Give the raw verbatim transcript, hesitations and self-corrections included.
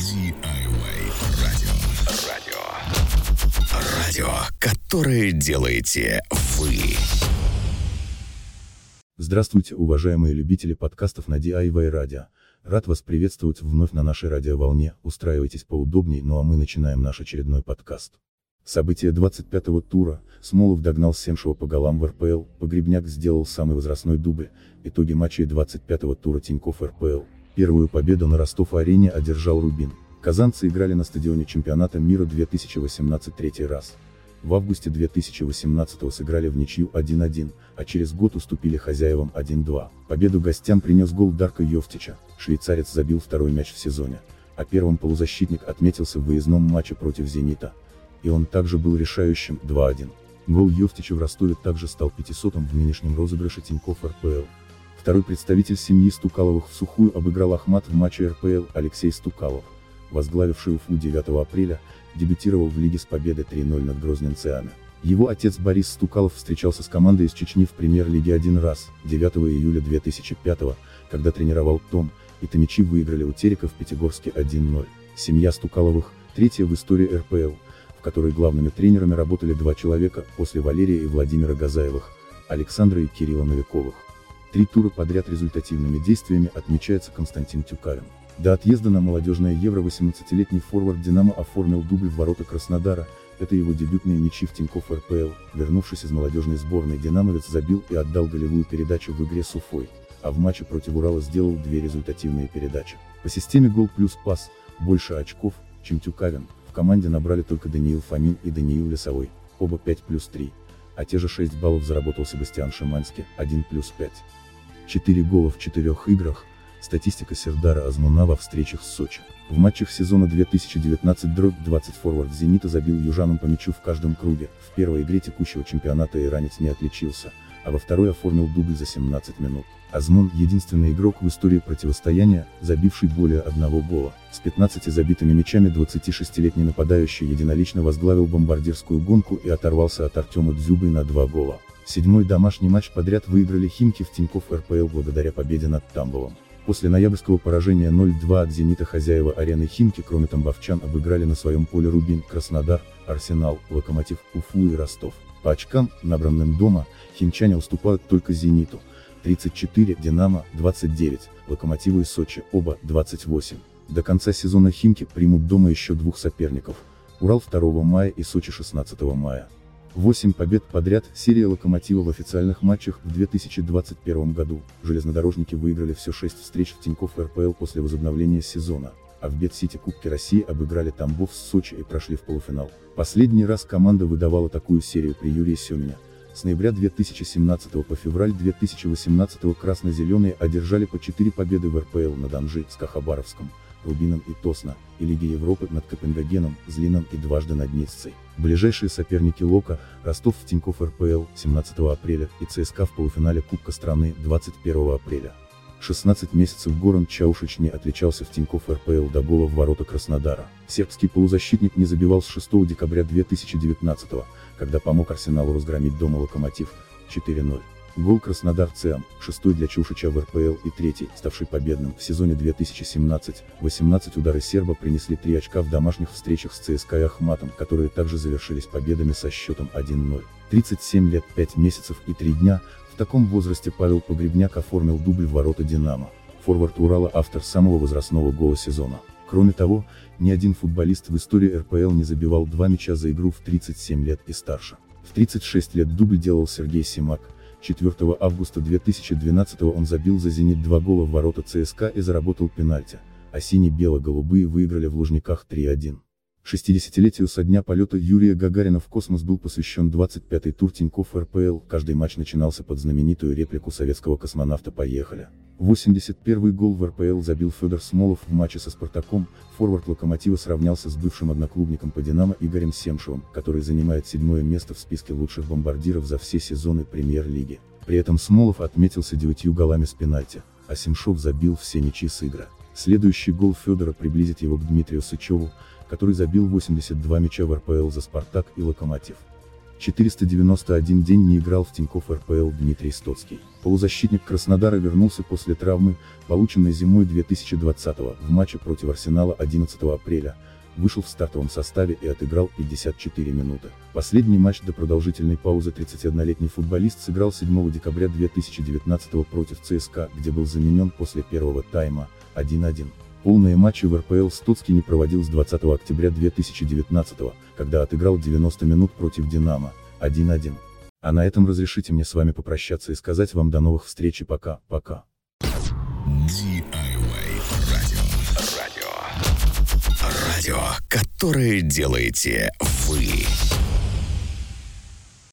ди ай вай радио. Радио. Радио, которое делаете вы. Здравствуйте, уважаемые любители подкастов на ди ай вай радио. Рад вас приветствовать вновь на нашей радиоволне. Устраивайтесь поудобней, ну а мы начинаем наш очередной подкаст. События двадцать пятого тура. Смолов догнал Семшева по голам в эр пэ эл, Погребняк сделал самый возрастной дубль. Итоги матчей двадцать пятого тура Тинькофф эр пэ эл. Первую победу на Ростов-арене одержал Рубин. Казанцы играли на стадионе чемпионата мира две тысячи восемнадцать третий раз. В августе две тысячи восемнадцатого сыграли в ничью один один, а через год уступили хозяевам один два. Победу гостям принес гол Дарка Йовтича. Швейцарец забил второй мяч в сезоне, а первым полузащитник отметился в выездном матче против «Зенита». И он также был решающим, два один. Гол Йовтича в Ростове также стал пятисотым в нынешнем розыгрыше Тинькофф эр пэ эл. Второй представитель семьи Стукаловых в сухую обыграл Ахмат в матче эр пэ эл. Алексей Стукалов, возглавивший Уфу девятого апреля, дебютировал в лиге с победой три ноль над грозненцами. Его отец Борис Стукалов встречался с командой из Чечни в премьер-лиге один раз, девятого июля две тысячи пятого, когда тренировал Том, и томичи выиграли у Терека в Пятигорске один ноль. Семья Стукаловых, третья в истории эр пэ эл, в которой главными тренерами работали два человека, после Валерия и Владимира Газаевых, Александра и Кирилла Новиковых. Три тура подряд результативными действиями отмечается Константин Тюкавин. До отъезда на молодежное Евро восемнадцатилетний форвард «Динамо» оформил дубль в ворота Краснодара, это его дебютные мячи в Тинькофф эр пэ эл. Вернувшись из молодежной сборной, динамовец забил и отдал голевую передачу в игре с Уфой, а в матче против Урала сделал две результативные передачи. По системе гол плюс пас, больше очков, чем Тюкавин, в команде набрали только Даниил Фомин и Даниил Лесовой, оба пять плюс три, а те же шесть баллов заработал Себастьян Шиманский, один плюс пять. четыре гола в четырех играх, статистика Сердара Азмуна во встречах с Сочи. В матчах сезона две тысячи девятнадцать двадцать форвард «Зенита» забил южанам по мячу в каждом круге, в первой игре текущего чемпионата иранец не отличился, а во второй оформил дубль за семнадцать минут. Азмун – единственный игрок в истории противостояния, забивший более одного гола. С пятнадцатью забитыми мячами двадцатишестилетний нападающий единолично возглавил бомбардирскую гонку и оторвался от Артема Дзюбы на два гола. Седьмой домашний матч подряд выиграли «Химки» в Тинькофф эр пэ эл благодаря победе над Тамбовом. После ноябрьского поражения ноль два от «Зенита» хозяева арены «Химки» кроме тамбовчан обыграли на своем поле Рубин, Краснодар, Арсенал, Локомотив, Уфу и Ростов. По очкам, набранным дома, химчане уступают только «Зениту» тридцать четыре, «Динамо» двадцать девять, Локомотиву и Сочи оба двадцать восемь. До конца сезона «Химки» примут дома еще двух соперников – Урал второго мая и Сочи шестнадцатого мая. восемь побед подряд, серия «Локомотива» в официальных матчах в две тысячи двадцать первом году. Железнодорожники выиграли все шесть встреч в Тинькофф эр пэ эл после возобновления сезона, а в Бет-Сити Кубке России обыграли Тамбов с Сочи и прошли в полуфинал. Последний раз команда выдавала такую серию при Юрии Семене. С ноября две тысячи семнадцатого по февраль две тысячи восемнадцатого красно-зеленые одержали по четыре победы в эр пэ эл над Анжи, Скахабаровском, Рубином и Тосно, и Лиге Европы над Копенгагеном, Злином и дважды над Ниццей. Ближайшие соперники Лока, Ростов в Тинькофф эр пэ эл семнадцатого апреля и ЦСКА в полуфинале Кубка страны двадцать первого апреля. шестнадцать месяцев Горан Чаушич не отличался в Тинькофф эр пэ эл до гола в ворота Краснодара. Сербский полузащитник не забивал с шестого декабря две тысячи девятнадцатого, когда помог Арсеналу разгромить дома Локомотив четыре ноль. Гол Краснодар ЦМ, шестой для Чаушича в эр пэ эл и третий, ставший победным в сезоне две тысячи семнадцать восемнадцать. Удары серба принесли три очка в домашних встречах с ЦСКА и Ахматом, которые также завершились победами со счетом один ноль. тридцать семь лет, пять месяцев и три дня, в таком возрасте Павел Погребняк оформил дубль в ворота «Динамо». Форвард Урала – автор самого возрастного гола сезона. Кроме того, ни один футболист в истории эр пэ эл не забивал два мяча за игру в тридцать семь лет и старше. В тридцать шесть лет дубль делал Сергей Симак. четвёртого августа две тысячи двенадцатого он забил за «Зенит» два гола в ворота ЦСКА и заработал пенальти, а сине-бело-голубые выиграли в Лужниках три один. шестидесятилетию со дня полета Юрия Гагарина в космос был посвящен двадцать пятый тур Тинькофф эр пэ эл, каждый матч начинался под знаменитую реплику советского космонавта «Поехали!». восемьдесят первый гол в эр пэ эл забил Федор Смолов в матче со «Спартаком», форвард «Локомотива» сравнялся с бывшим одноклубником по «Динамо» Игорем Семшевым, который занимает седьмое место в списке лучших бомбардиров за все сезоны премьер-лиги. При этом Смолов отметился девятью голами с пенальти, а Семшов забил все мячи с игры. Следующий гол Федора приблизит его к Дмитрию Сычеву, который забил восемьдесят два мяча в эр пэ эл за «Спартак» и «Локомотив». четыреста девяносто один день не играл в Тинькофф эр пэ эл Дмитрий Стоцкий. Полузащитник Краснодара вернулся после травмы, полученной зимой две тысячи двадцатого, в матче против Арсенала одиннадцатого апреля, вышел в стартовом составе и отыграл пятьдесят четыре минуты. Последний матч до продолжительной паузы тридцатиоднолетний футболист сыграл седьмого декабря две тысячи девятнадцатого против ЦСКА, где был заменен после первого тайма, один один. Полные матчи в эр пэ эл Стоцкий не проводил с двадцатого октября две тысячи девятнадцатого, когда отыграл девяносто минут против Динамо, один один. А на этом разрешите мне с вами попрощаться и сказать вам до новых встреч и пока, пока. ди ай вай радио. Радио. Радио, которое делаете вы.